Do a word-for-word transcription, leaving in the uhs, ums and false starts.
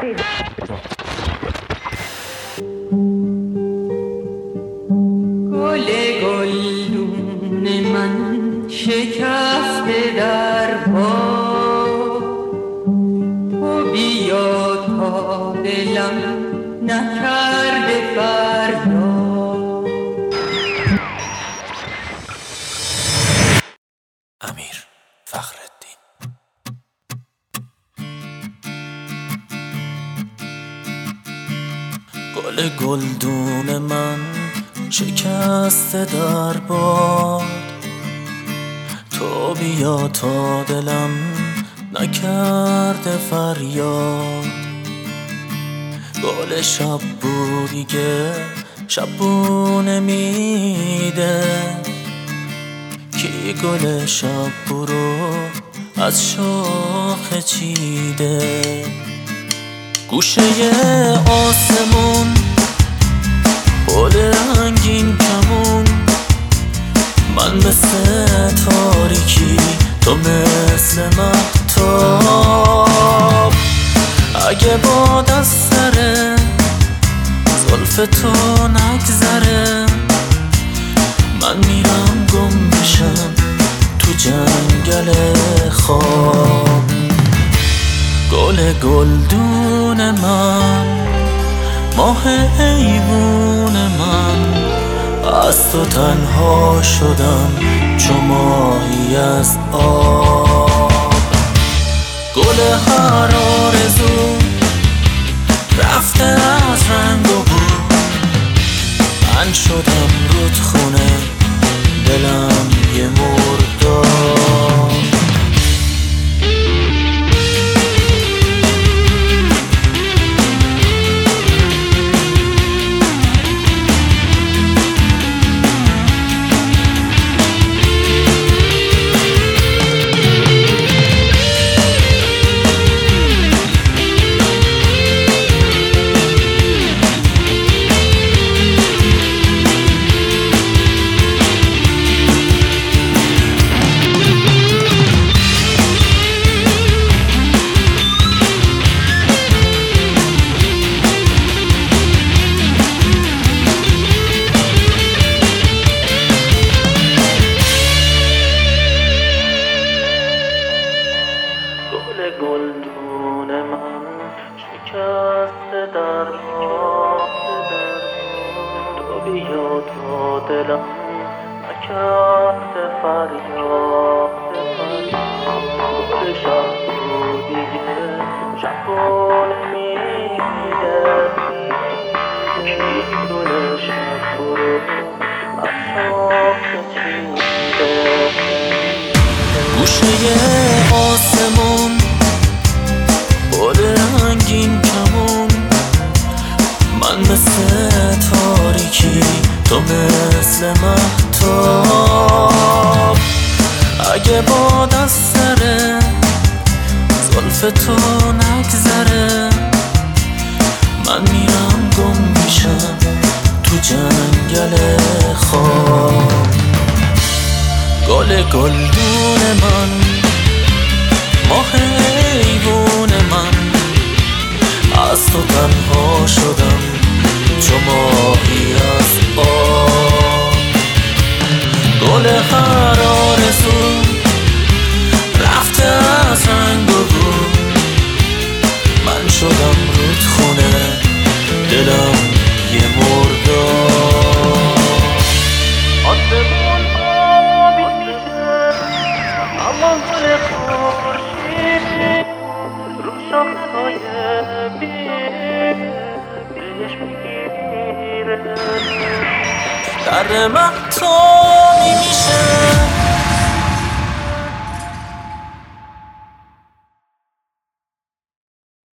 گل گلدون من شکسته در باد، تو بیا تا دلم نکرده فریاد. امیر فخرالدین. گل گلدون من شکسته در باد، تو بیا تا دلم نکرده فریاد. گل شب بودی که شب نمیده، کی گل شب رو از شاخه چیده. گوشه آسمون بال رنگین کمون، من مثل تاریکی تو مثل مهتاب. اگه باد از سر زلف تو نگذره، من میرم گم میشم تو جنگل خواب. گل گلدون من، ماه ایوون من، از تو تنها شدم چو ماهی از آب. گل هر آرزو رفته از رنگ و بو، من شدم رودخونه دلم یه مرداب. گلدون من شکسته در باد، تو بیا تا دلم نکرده فریاد. گل شب بودی که شب نمیده، کی گل شب رو از شاخه چیده. گوشه آسمون بال رنگین کمون، من مثل تاریکی تو مثل مهتاب. اگه باد از سر زلف تو نگذره، من میرم گم میشم تو جنگل خواب. گل گلدون من، ماه ایوون من، از تو تنها شدم چو ماهی از آب. گل هر آرزو رفته از رنگ و بو، من شدم رودخونه دلم یه مرداب. آسمون آبی میشه اما گل خورشید رو شاخه‌های بهش میگیره. در مهتاب